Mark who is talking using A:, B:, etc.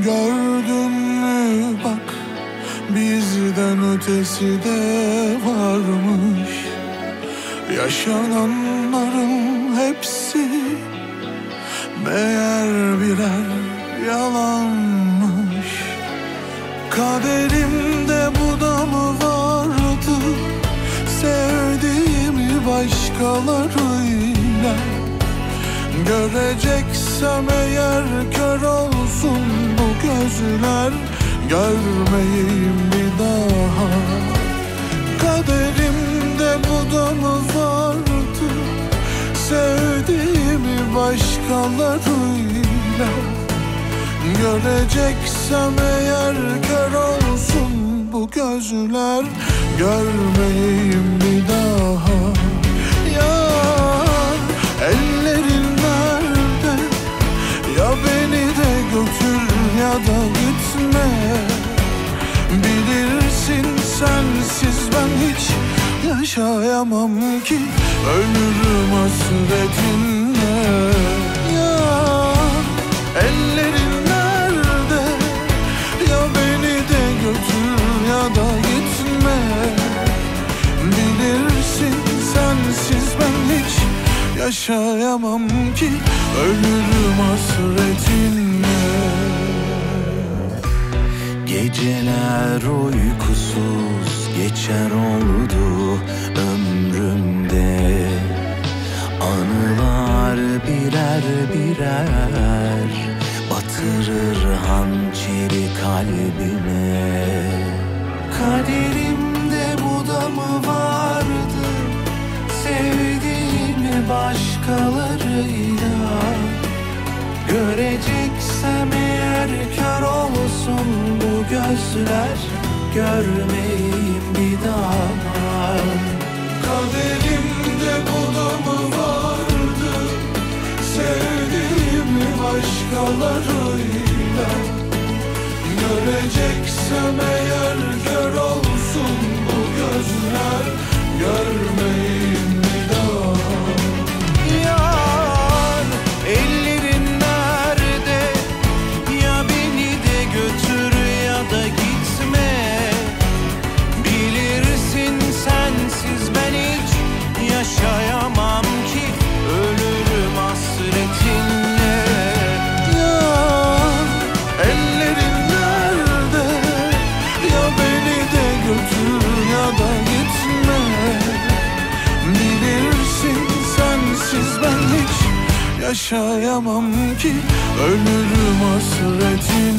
A: Gördün mü bak, bizden ötesi de varmış. Yaşananların hepsi meğer birer yalanmış. Kaderimde bu da mı vardı, sevdiğimi başkalarıyla? Göreceksem eğer kör olsun bu gözler, görmeyeyim bir daha. Kaderimde bu da mı vardı, sevdiğimi başkalarıyla? Göreceksem eğer kör olsun bu gözler, görmeyeyim bir daha. Yar, ellerin nerede? Ya beni de götür ya da gitme. Bilirsin sensiz ben hiç yaşayamam ki, ölürüm hasretinle. Yar, ellerin nerede? Ya beni de götür ya da gitme. Bilirsin sensiz ben hiç yaşayamam ki, ölürüm hasretinle.
B: Geceler uykusuz geçer oldu ömrümde. Anılar birer birer batırır hançeri kalbime. Kaderimde bu da mı vardı, sevdiğimi başkalarıyla? Göreceksem eğer kör olsun bu gözler, görmeyeyim bir daha.
A: Kaderimde bu da mı vardı, sevdiğimi başkalarıyla? Göreceksem eğer kör olsun bu gözler, görmeyeyim bir daha.
B: Yar, ellerin nerede? Ya beni de götür ya da gitme. Bilirsin sensiz ben hiç yaşayamam ki, ölürüm hasretinle.
A: Yar, ellerin nerede? Ya beni de götür ya da gitme. Bilirsin sensiz ben hiç yaşayamam ki, ölürüm hasretinle.